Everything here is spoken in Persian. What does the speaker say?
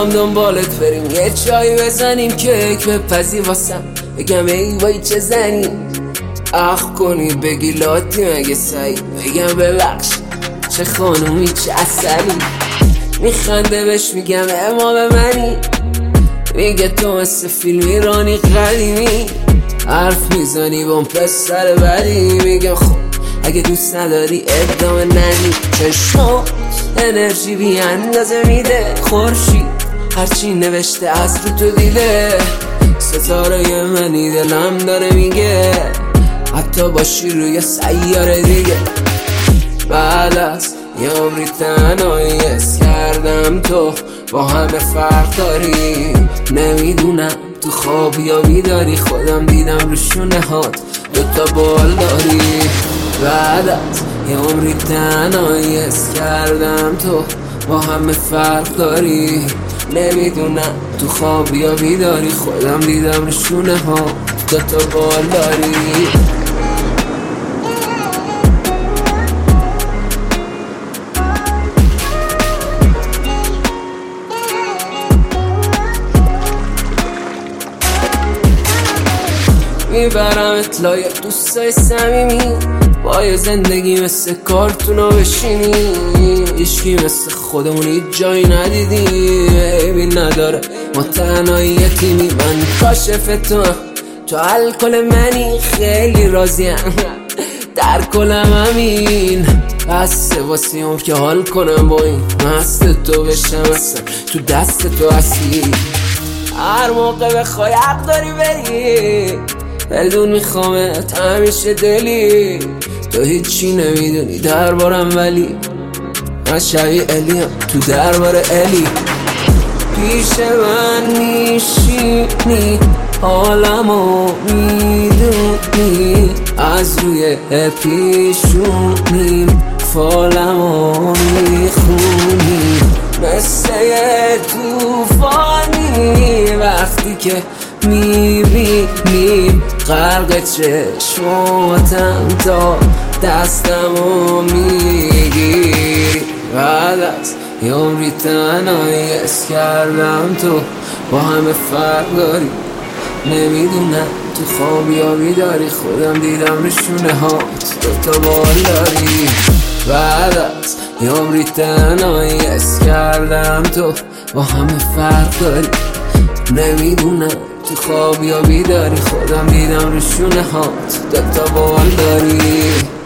بیام دنبالت بریم یه چایی بزنیم، کیک بپزی واسم بگم ای وای چه زنی، اخ کنی بگی لاتی مگه سعی، بگم ببخش چه خانومی چه اصلی، میخنده بهش میگم امام منی، میگه تو مثل فیلم ایرانی قدیمی، حرف میزنی با اون پسر بدی، میگم خب اگه دوست نداری ادامه ندی، چشمات انرژی بی اندازه میده، خورشید هرچی نوشته از رو تو دیده، ستاره منی دلم داره میگه حتی باشی روی سیاره دیگه، بعد از یه عمری تنهایی حس کردم تو با همه فرق داری، نمیدونم تو خواب یا بیداری، خودم دیدم رو شونه هات دوتا بال داری، بعد از یه عمری تنهایی حس کردم تو با همه فرق داری، نمیدونم تو خواب یا بیداری، خودم دیدم رو شونه هات دوتا بال داری. میبرم اطلاعی دوستای صمیمی، با یه زندگی مثل کارتونا بشینی، هیچکی مثل خودمون هیچ جایی ندیدی، عیبی نداره ما تنهایی یتیمی، من کاشف تو الکل منی، خیلی راضیم در کلم همین، بسته واسیم که حال کنم با این مست تو بشم، اصلا تو دست تو هستی، هر موقع بخوای حق داری بری، بدون میخوامت همیشه دلی، تو هیچی نمیدونی دربارم ولی من شبیه الیم تو دربار الی، پیش من میشینی حالمو میدونی، از روی پیشونیم فالمو میخونی، مثل یه توفانی وقتی که میبینیم غرق چشماتم تا دستمو میگیری، بعد از یه عمری تنهایی حس کردم تو با همه فرق داری، نمیدونم تو خواب یا بیداری، خودم دیدم رشونه هات دوتا بال داری، بعد از یه عمری تنهایی حس کردم تو با همه فرق داری، نمیدونم تو خواب یا بیداری، خودم دیدم رشونه هات دوتا بال داری.